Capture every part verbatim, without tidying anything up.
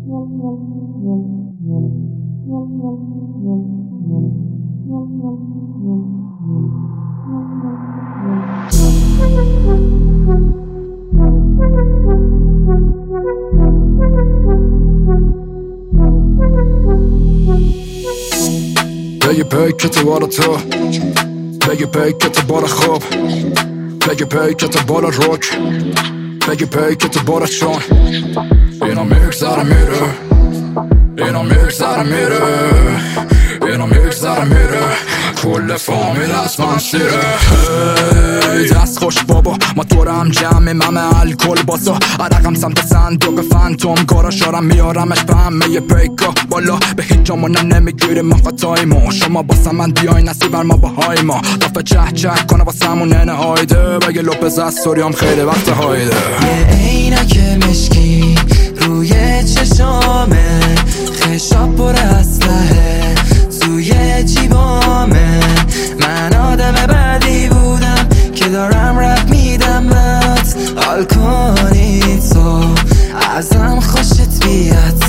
بگی پیکت بار تو، بگی پیکت بار خوب، بگی پیکت بار روک، بگی پیکت بار چون اینا میگذره میره، اینا میگذره میره، اینا میگذره میره، کل فامیل از من سیره. دست خوش بابا ما دورم جمعیم همه الکل بازا، عرقم سمت صندوق فانتوم کارا شارم میارمش به همه ی پیکا بالا، به هیچ جامونم نمیگیریم ما خطایمو، شما باسم من بیای نصیب بر ما باهای ما، دفعه چه چه کنه واسمون ننه هایده، بگه لپز از سوریام خیلی وقت هایده. یه عینک مشکی روی چشامه، خشاب پر اسلحه توی جیبامه، من آدم بدی بودم که دارم رپ میدم بهت، حال کنی تو ازم خوشت بیاد.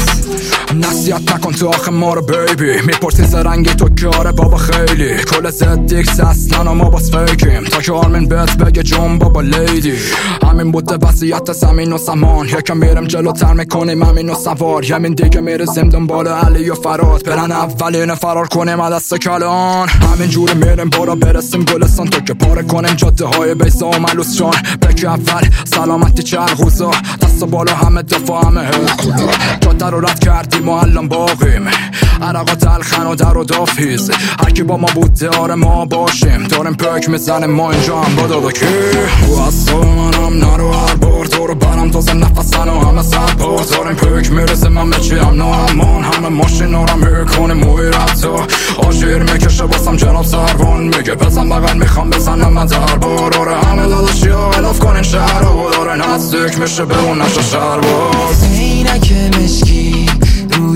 نصیحت نکن تو آخه ما رو بیبی، میپرسین زرنگی تو که آره بابا خیلی، کل زدیکس اصلا ما باز فیکیم، تا که آرمین بهت بگه جون بابا لیدی، همین بوده وضعیت زمین و سمان، یکم میرم جلوتر میکنیم همین و سوار، یمین دیگه میرسیم دنبال علی و فراد، برن اولین فرار کنیم از دست کلان، همین جوری میریم برا برسیم گلستان، تو که پاره کنیم جاده های بیزا و ملوس جان، بگی اول سلامتی چرخوزا، دست بالا همه دفاع همه هرکولا، جاده رو رد کردیم ما الان باقیم، عرقا تلخن و در و دافیز، هرکی با ما بوده آره ما باشیم، داریم پک میزنیم ما اینجا هم با دادا کی و از منم نرو هر بار تو رو برم تازه نفسن و همه سر پا، داریم پک میرسیم همه چی هم نامان، همه ماشین ها رو میکنیم موی رفتا، آشیر میکشه باسم جناب سروان، میگه بزن بغل میخوام بزنم من در بار، آره همه داداشی ها غلاف کنین شهر و داره نزدیک میشه به اون نشه شهر باز. عینک مشکی روی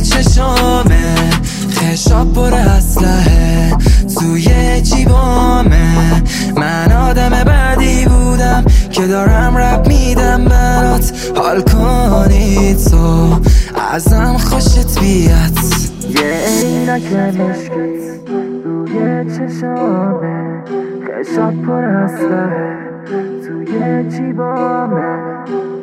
چشامه، خشاب پر اسلحه توی جیبامه، من آدم بدی بودم که دارم رپ میدم برات، حال کنی تو ازم خوشت بیاد. یه عینک مشکی روی چشامه، خشاب پر اسلحه توی جیبامه،